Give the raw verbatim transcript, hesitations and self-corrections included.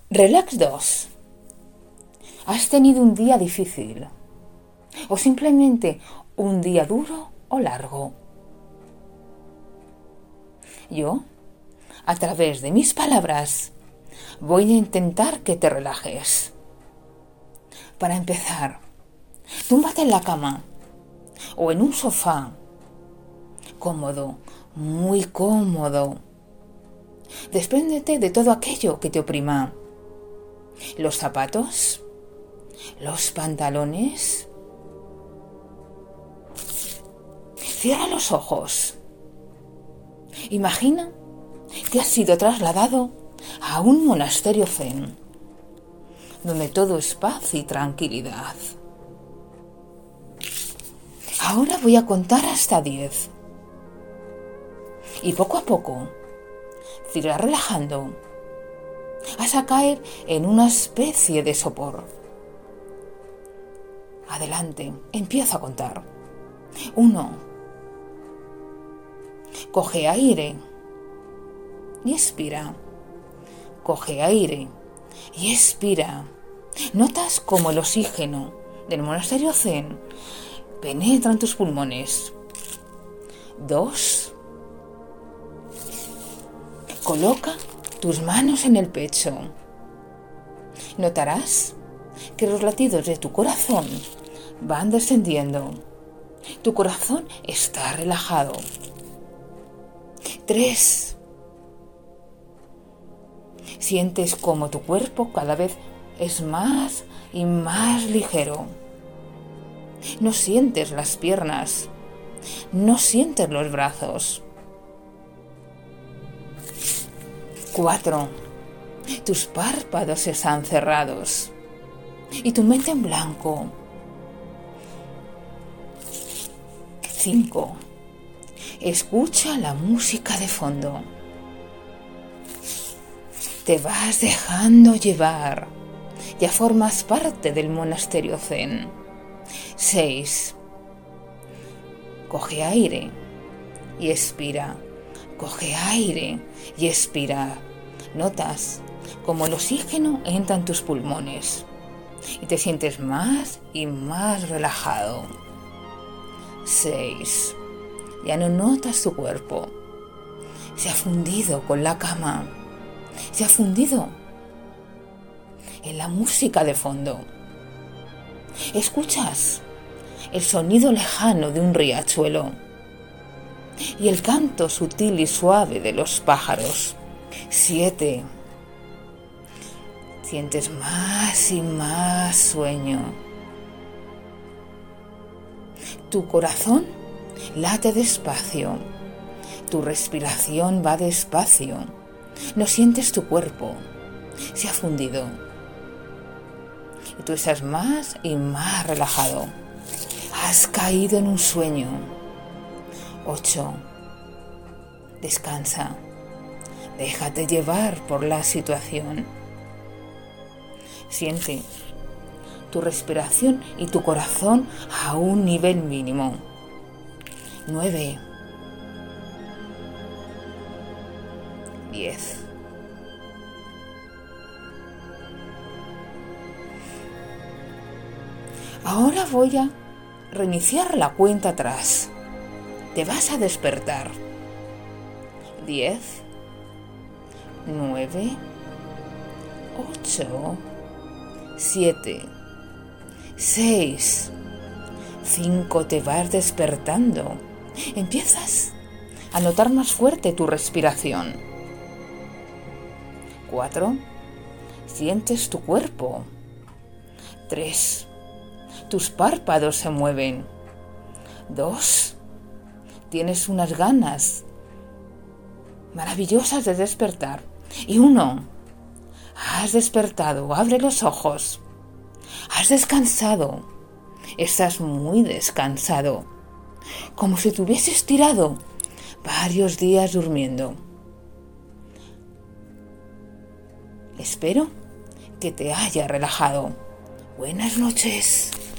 Relax dos. ¿Has tenido un día difícil? ¿O simplemente un día duro o largo? Yo, a través de mis palabras, voy a intentar que te relajes. Para empezar, túmbate en la cama o en un sofá. Cómodo, muy cómodo. Despréndete de todo aquello que te oprima. Los zapatos, los pantalones. Cierra los ojos. Imagina que has sido trasladado a un monasterio zen, donde todo es paz y tranquilidad. Ahora voy a contar hasta diez. Y poco a poco te irás relajando hasta caer en una especie de sopor. Adelante, empiezo a contar. Uno. Coge aire y expira. Coge aire y expira. Notas como el oxígeno del monasterio zen penetra en tus pulmones. Dos. Coloca tus manos en el pecho. Notarás que los latidos de tu corazón van descendiendo. Tu corazón está relajado. Tres. Sientes como tu cuerpo cada vez es más y más ligero. No sientes las piernas. No sientes los brazos. Cuatro. Tus párpados están cerrados y tu mente en blanco. Cinco. Escucha la música de fondo. Te vas dejando llevar. Ya formas parte del monasterio zen. Seis. Coge aire y expira. Coge aire y expira. Notas como el oxígeno entra en tus pulmones y te sientes más y más relajado. Seis. Ya no notas tu cuerpo. Se ha fundido con la cama. Se ha fundido en la música de fondo. Escuchas el sonido lejano de un riachuelo y el canto sutil y suave de los pájaros. Siete. Sientes más y más sueño. Tu corazón late despacio. Tu respiración va despacio. No sientes tu cuerpo. Se ha fundido. Y tú estás más y más relajado. Has caído en un sueño. Ocho. Descansa. Déjate llevar por la situación. Siente tu respiración y tu corazón a un nivel mínimo. Nueve. Diez. Ahora voy a reiniciar la cuenta atrás. Te vas a despertar. Diez. Nueve. Ocho. Siete. Seis. Cinco. Te vas despertando. Empiezas a notar más fuerte tu respiración. Cuatro. Sientes tu cuerpo. Tres. Tus párpados se mueven. Dos. Tienes unas ganas maravillosas de despertar. Y uno. Has despertado. Abre los ojos. Has descansado. Estás muy descansado. Como si te hubieses tirado varios días durmiendo. Espero que te haya relajado. Buenas noches.